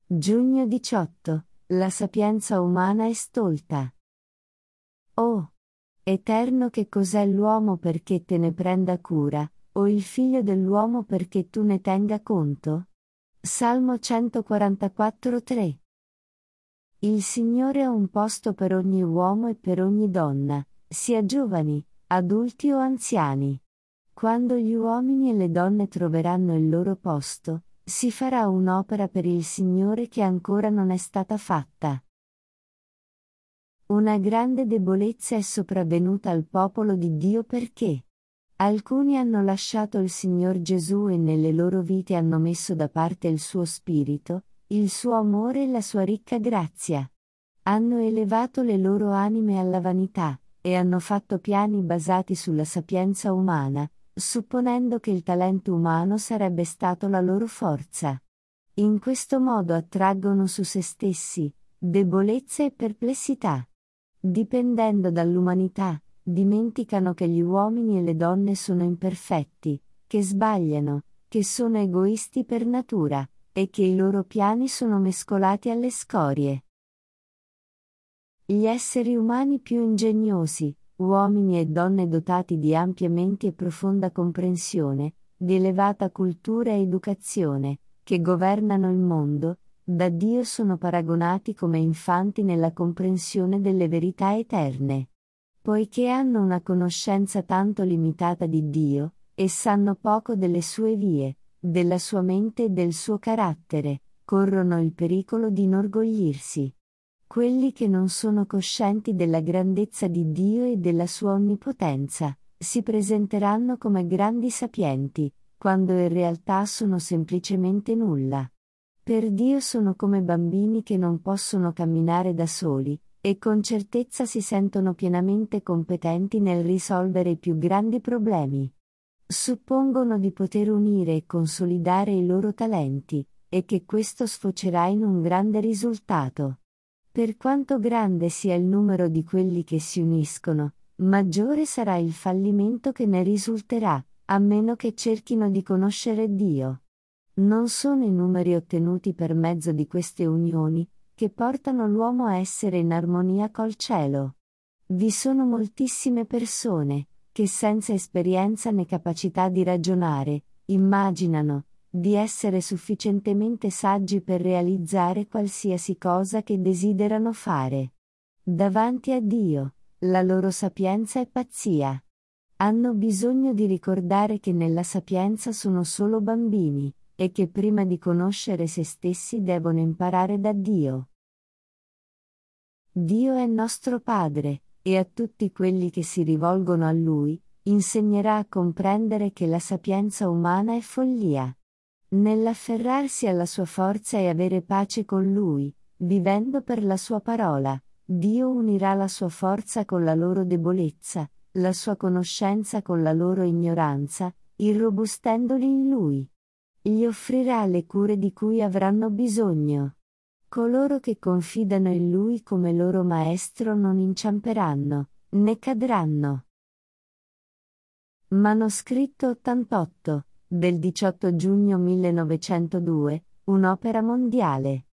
Giugno 18. La sapienza umana è stolta. Oh! Eterno, che cos'è l'uomo perché te ne prenda cura, o il figlio dell'uomo perché tu ne tenga conto? Salmo 144, 3. Il Signore ha un posto per ogni uomo e per ogni donna, sia giovani, adulti o anziani. Quando gli uomini e le donne troveranno il loro posto, si farà un'opera per il Signore che ancora non è stata fatta. Una grande debolezza è sopravvenuta al popolo di Dio perché alcuni hanno lasciato il Signor Gesù e nelle loro vite hanno messo da parte il suo spirito, il suo amore e la sua ricca grazia. Hanno elevato le loro anime alla vanità, e hanno fatto piani basati sulla sapienza umana, supponendo che il talento umano sarebbe stato la loro forza. In questo modo attraggono su se stessi debolezza e perplessità. Dipendendo dall'umanità, dimenticano che gli uomini e le donne sono imperfetti, che sbagliano, che sono egoisti per natura, e che i loro piani sono mescolati alle scorie. Gli esseri umani più ingegnosi, uomini e donne dotati di ampie menti e profonda comprensione, di elevata cultura e educazione, che governano il mondo, da Dio sono paragonati come infanti nella comprensione delle verità eterne. Poiché hanno una conoscenza tanto limitata di Dio, e sanno poco delle sue vie, della sua mente e del suo carattere, corrono il pericolo di inorgoglirsi. Quelli che non sono coscienti della grandezza di Dio e della sua onnipotenza, si presenteranno come grandi sapienti, quando in realtà sono semplicemente nulla. Per Dio sono come bambini che non possono camminare da soli, e con certezza si sentono pienamente competenti nel risolvere i più grandi problemi. Suppongono di poter unire e consolidare i loro talenti, e che questo sfocerà in un grande risultato. Per quanto grande sia il numero di quelli che si uniscono, maggiore sarà il fallimento che ne risulterà, a meno che cerchino di conoscere Dio. Non sono i numeri ottenuti per mezzo di queste unioni, che portano l'uomo a essere in armonia col cielo. Vi sono moltissime persone, che senza esperienza né capacità di ragionare, immaginano di essere sufficientemente saggi per realizzare qualsiasi cosa che desiderano fare. Davanti a Dio, la loro sapienza è pazzia. Hanno bisogno di ricordare che nella sapienza sono solo bambini, e che prima di conoscere se stessi devono imparare da Dio. Dio è nostro Padre, e a tutti quelli che si rivolgono a Lui, insegnerà a comprendere che la sapienza umana è follia. Nell'afferrarsi alla sua forza e avere pace con Lui, vivendo per la sua parola, Dio unirà la sua forza con la loro debolezza, la sua conoscenza con la loro ignoranza, irrobustendoli in Lui. Gli offrirà le cure di cui avranno bisogno. Coloro che confidano in Lui come loro Maestro non inciamperanno, né cadranno. Manoscritto 88, del 18 giugno 1902, un'opera mondiale.